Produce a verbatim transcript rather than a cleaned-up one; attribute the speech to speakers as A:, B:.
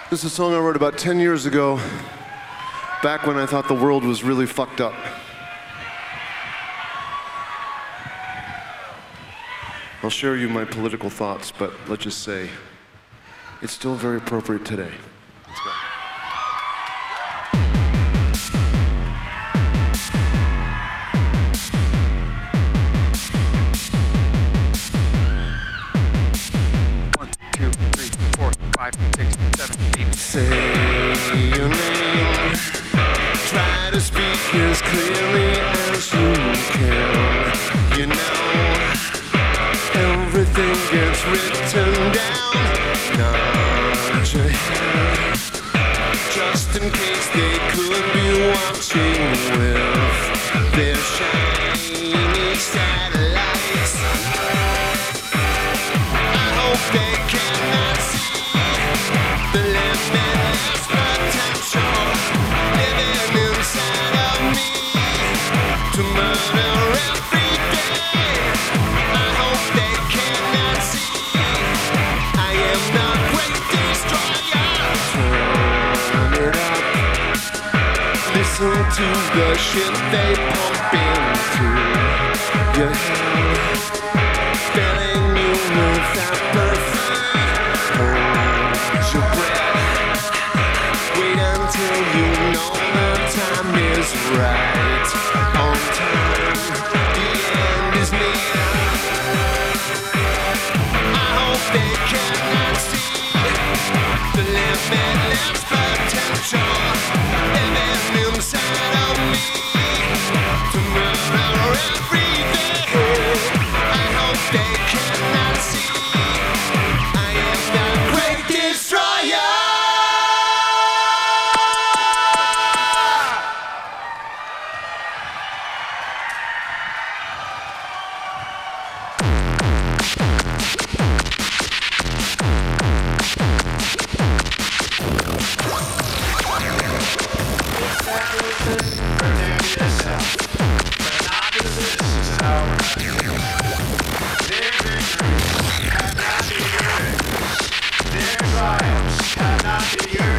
A: This is a song I wrote about ten years ago, back when I thought the world was really fucked up. I'll share you my political thoughts, but let's just say it's still very appropriate today. Let's go.
B: One, two, three, four, five, six, seven, eight.
A: Say your name. Try to speak as clearly as you can. You know, everything gets written down. Nod your head, just in case they could be watching with their shiny satellites. I hope they cannot see the limitless potential living inside of me to murder every day. I hope they cannot see I am the great destroyer. Turn it up, listen to the shit they pump into your head, filling you with apathy. Hold your breath, wait until you know the time is right. On time, the end is near. I hope they cannot see the limitless potential living inside of me to murder every day. I hope they cannot see I am the great destroyer.
C: Their triumphs cannot be heard.